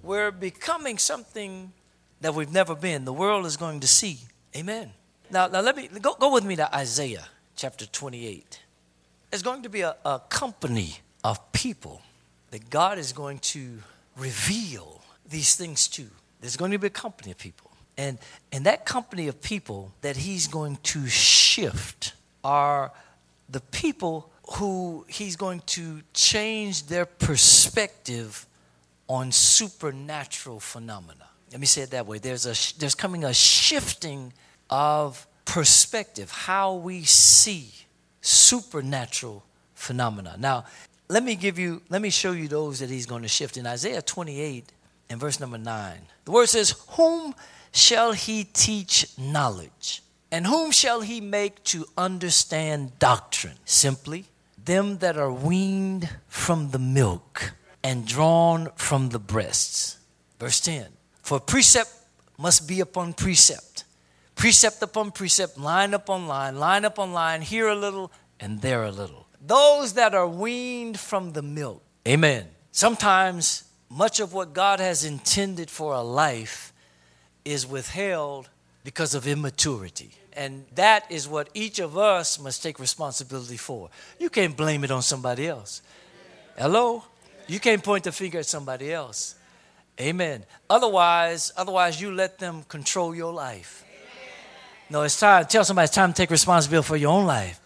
we're becoming something that we've never been. The world is going to see. Amen. Now let me go with me to Isaiah chapter 28. There's going to be a company of people that God is going to reveal these things to. There's going to be a company of people. And that company of people that he's going to shift are the people who he's going to change their perspective on supernatural phenomena. Let me say it that way. There's coming a shifting of perspective, how we see supernatural phenomena. Now, let me show you those that he's going to shift. In Isaiah 28 and verse number 9, the word says, whom shall he teach knowledge? And whom shall he make to understand doctrine? Simply, them that are weaned from the milk and drawn from the breasts. Verse 10, for precept must be upon precept, precept upon precept, line upon line, here a little and there a little. Those that are weaned from the milk. Amen. Sometimes much of what God has intended for a life is withheld because of immaturity. And that is what each of us must take responsibility for. You can't blame it on somebody else. Hello? You can't point the finger at somebody else. Amen. Otherwise you let them control your life. No, it's time. Tell somebody it's time to take responsibility for your own life.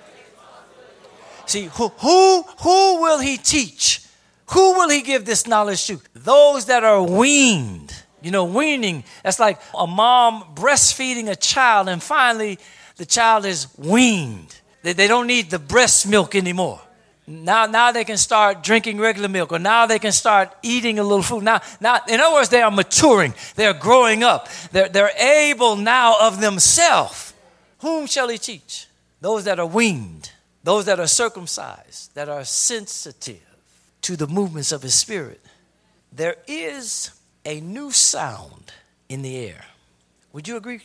See, who will he teach? Who will he give this knowledge to? Those that are weaned. You know, weaning, that's like a mom breastfeeding a child and finally the child is weaned. They don't need the breast milk anymore. Now they can start drinking regular milk, or now they can start eating a little food. Now, in other words, they are maturing. They're growing up. They're able now of themselves. Whom shall he teach? Those that are weaned, those that are circumcised, that are sensitive to the movements of his spirit. There is a new sound in the air. Would you agree?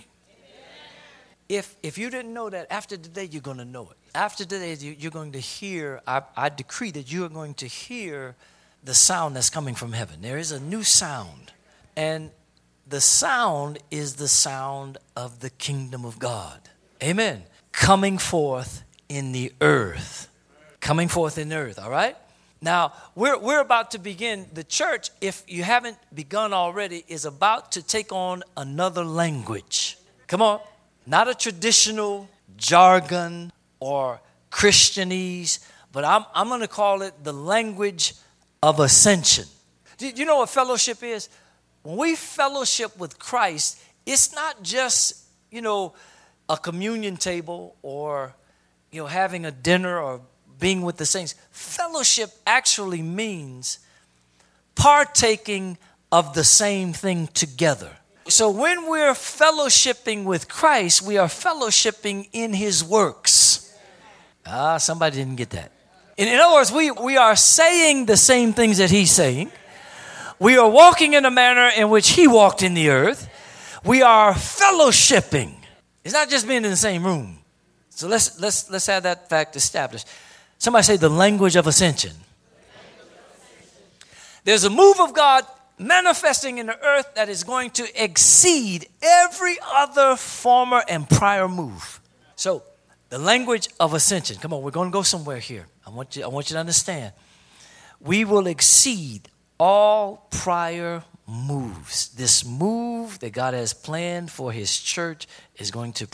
If you didn't know that, after today you're going to know it. After today you're going to hear, I decree that you are going to hear the sound that's coming from heaven. There is a new sound. And the sound is the sound of the kingdom of God. Amen. Coming forth in the earth. Coming forth in the earth, all right? Now, we're about to begin. The church, if you haven't begun already, is about to take on another language. Come on. Not a traditional jargon or Christianese, but I'm going to call it the language of ascension. Do you know what fellowship is? When we fellowship with Christ, it's not just, a communion table or, having a dinner or being with the saints. Fellowship actually means partaking of the same thing together. So when we're fellowshipping with Christ, we are fellowshipping in his works. Somebody didn't get that. In other words, we are saying the same things that he's saying. We are walking in a manner in which he walked in the earth. We are fellowshipping. It's not just being in the same room. So let's have that fact established. Somebody say the language of ascension. There's a move of God manifesting in the earth that is going to exceed every other former and prior move. So the language of ascension. Come on, we're going to go somewhere here. I want you to understand. We will exceed all prior moves. This move that God has planned for his church is going to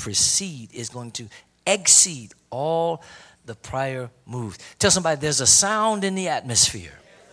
exceed all the prior moves. Tell somebody there's a sound in the atmosphere.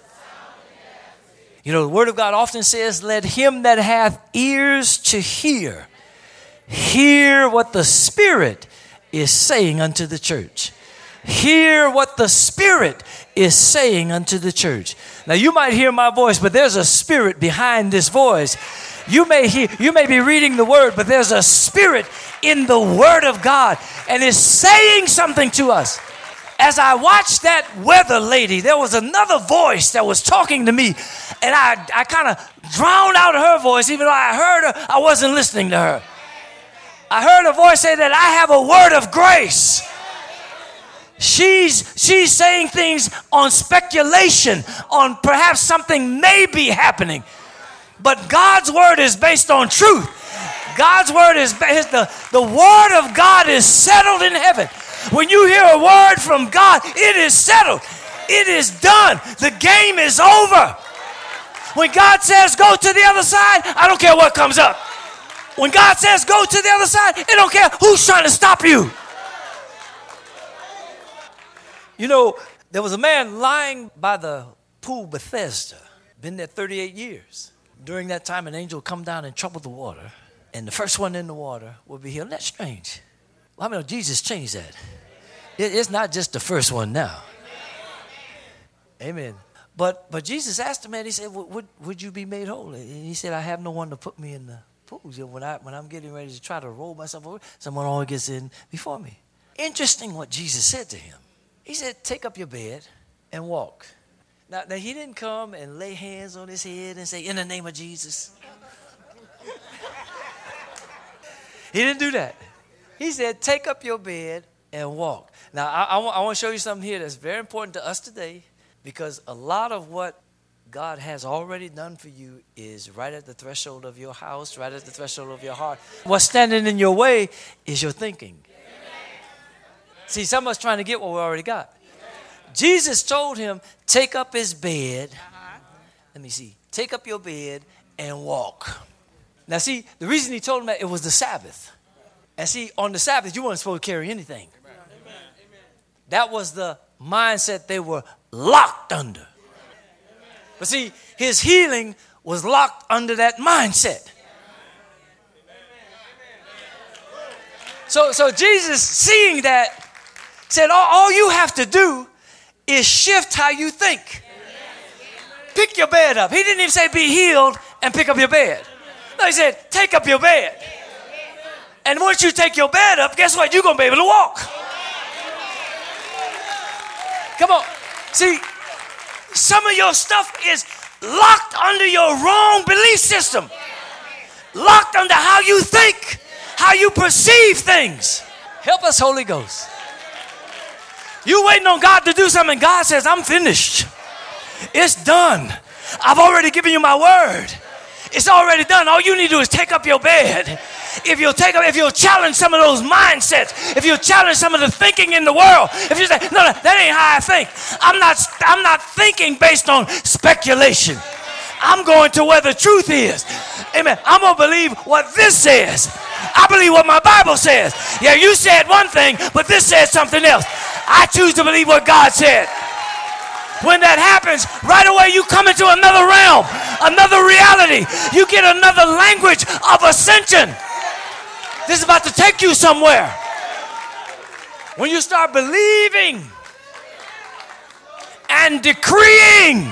The word of God often says, let him that hath ears to hear what the Spirit is saying unto the church. Hear what the Spirit is saying unto the church. Now you might hear my voice, but there's a spirit behind this voice. You may be reading the word, but there's a spirit in the word of God, and it's saying something to us. As I watched that weather lady, there was another voice that was talking to me, and I kind of drowned out her voice. Even though I heard her, I wasn't listening to her. I heard a voice say that I have a word of grace. She's saying things on speculation, on perhaps something may be happening. But God's word is based on truth. God's word is the word of God is settled in heaven. When you hear a word from God, it is settled. It is done. The game is over. When God says go to the other side, I don't care what comes up. When God says go to the other side, it don't care who's trying to stop you. You know, there was a man lying by the pool Bethesda, been there 38 years. During that time, an angel would come down and trouble the water, and the first one in the water would be healed. That's strange. Well, I mean, Jesus changed that. It's not just the first one now. Amen. But Jesus asked the man, he said, would you be made whole? And he said, I have no one to put me in the pool. When I'm getting ready to try to roll myself over, someone always gets in before me. Interesting what Jesus said to him. He said, take up your bed and walk. Now he didn't come and lay hands on his head and say, in the name of Jesus. He didn't do that. He said, take up your bed and walk. Now, I want to show you something here that's very important to us today, because a lot of what God has already done for you is right at the threshold of your house, right at the threshold of your heart. What's standing in your way is your thinking. See, some of us trying to get what we already got. Jesus told him, take up his bed. Let me see. Take up your bed and walk. Now, see, the reason he told him that, it was the Sabbath. And see, on the Sabbath, you weren't supposed to carry anything. That was the mindset they were locked under. But see, his healing was locked under that mindset. So Jesus, seeing that, said, all you have to do is shift how you think. Pick your bed up. He didn't even say be healed and pick up your bed. No, he said, take up your bed. And once you take your bed up, guess what? You're going to be able to walk. Come on. See, some of your stuff is locked under your wrong belief system. Locked under how you think, how you perceive things. Help us, Holy Ghost. You waiting on God to do something. God says, I'm finished. It's done. I've already given you my word. It's already done. All you need to do is take up your bed. If you'll challenge some of those mindsets, if you'll challenge some of the thinking in the world, if you say, no, that ain't how I think. I'm not thinking based on speculation. I'm going to where the truth is. Amen. I'm going to believe what this says. I believe what my Bible says. Yeah, you said one thing, but this says something else. I choose to believe what God said. When that happens, right away you come into another realm, another reality. You get another language of ascension. This is about to take you somewhere. When you start believing and decreeing.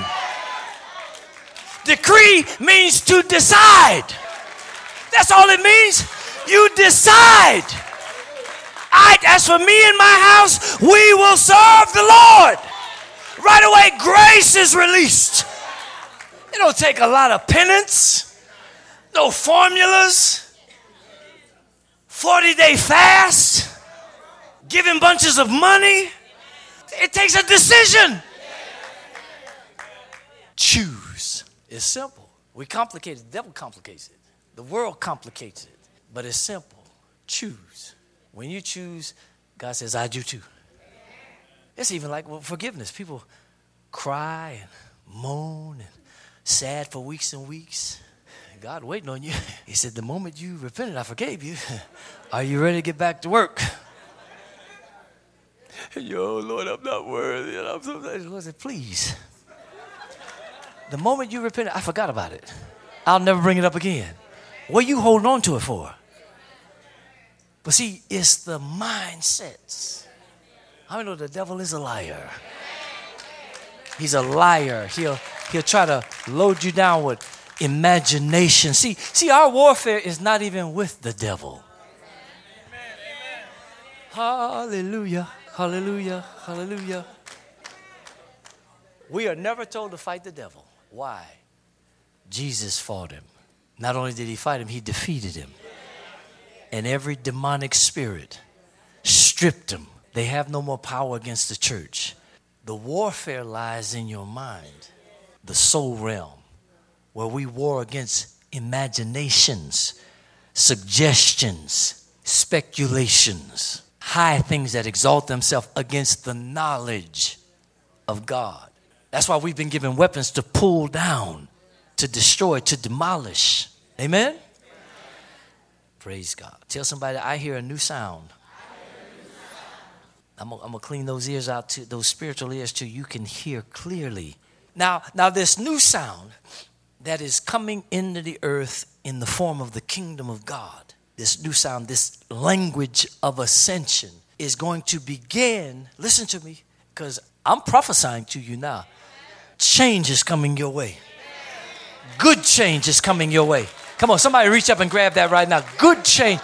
Decree means to decide. That's all it means. You decide. As for me and my house, we will serve the Lord. Right away, grace is released. It don't take a lot of penance, no formulas, 40-day fast, giving bunches of money. It takes a decision. Choose. It's simple. We complicate it. The devil complicates it. The world complicates it. But it's simple. Choose. When you choose, God says, I do too. It's even like forgiveness. People cry and moan and sad for weeks and weeks. God waiting on you. He said, the moment you repented, I forgave you. Are you ready to get back to work? Yo, Lord, I'm not worthy. And I'm so Lord said, please. The moment you repented, I forgot about it. I'll never bring it up again. What are you holding on to it for? But see, it's the mindsets. How many know the devil is a liar? He's a liar. He'll try to load you down with imagination. See, our warfare is not even with the devil. Hallelujah, hallelujah, hallelujah. We are never told to fight the devil. Why? Jesus fought him. Not only did he fight him, he defeated him. And every demonic spirit stripped him. They have no more power against the church. The warfare lies in your mind, the soul realm, where we war against imaginations, suggestions, speculations, high things that exalt themselves against the knowledge of God. That's why we've been given weapons to pull down, to destroy, to demolish. Amen? Praise God. Tell somebody, I hear a new sound. I'm going to clean those ears out, too, those spiritual ears, too. You can hear clearly. Now, this new sound that is coming into the earth in the form of the kingdom of God, this new sound, this language of ascension is going to begin. Listen to me, because I'm prophesying to you now. Change is coming your way. Good change is coming your way. Come on, somebody reach up and grab that right now. Good change,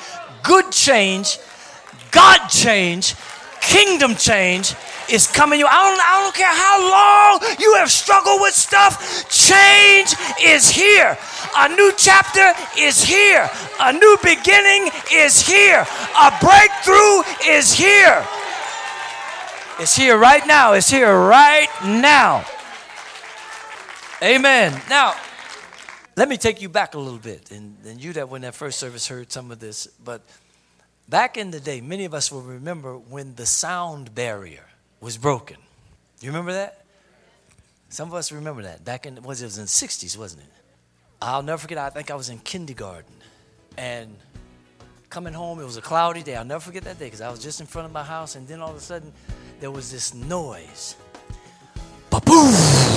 God change, kingdom change is coming you. I don't care how long you have struggled with stuff. Change is here. A new chapter is here. A new beginning is here. A breakthrough is here. It's here right now. It's here right now. Amen. Now, let me take you back a little bit. And you that were in that first service heard some of this. But back in the day, many of us will remember when the sound barrier was broken. You remember that? Some of us remember that. Back in, it was in the 60s, wasn't it? I'll never forget, I think I was in kindergarten. And coming home, it was a cloudy day. I'll never forget that day because I was just in front of my house. And then all of a sudden, there was this noise. Ba-boom!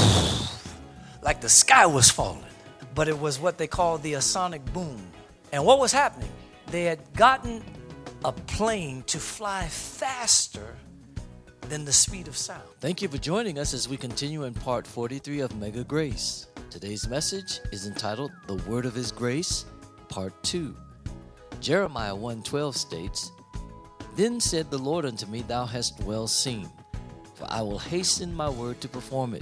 Like the sky was falling. But it was what they call the sonic boom. And what was happening? They had gotten a plane to fly faster than the speed of sound. Thank you for joining us as we continue in part 43 of Mega Grace. Today's message is entitled The Word of His Grace, Part 2. Jeremiah 1:12 states, Then said the Lord unto me, Thou hast well seen, for I will hasten my word to perform it.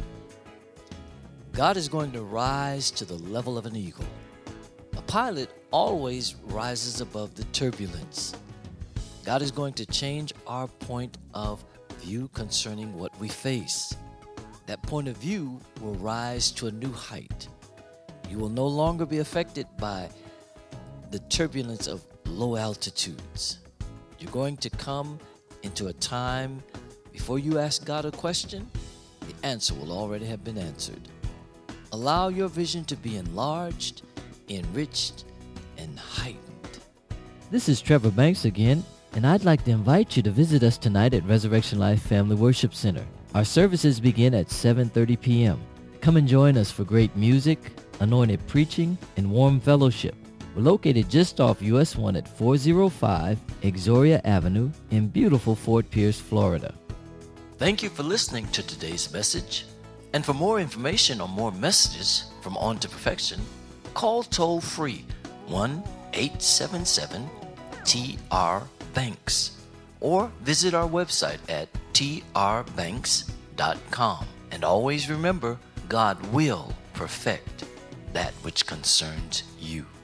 God is going to rise to the level of an eagle. A pilot always rises above the turbulence. God is going to change our point of view concerning what we face. That point of view will rise to a new height. You will no longer be affected by the turbulence of low altitudes. You're going to come into a time before you ask God a question, the answer will already have been answered. Allow your vision to be enlarged, enriched, and heightened. This is Trevor Banks again, and I'd like to invite you to visit us tonight at Resurrection Life Family Worship Center. Our services begin at 7:30 p.m. Come and join us for great music, anointed preaching, and warm fellowship. We're located just off US 1 at 405 Exoria Avenue in beautiful Fort Pierce, Florida. Thank you for listening to today's message. And for more information or more messages from On to Perfection, call toll-free 1-877-TR-BANKS or visit our website at trbanks.com. And always remember, God will perfect that which concerns you.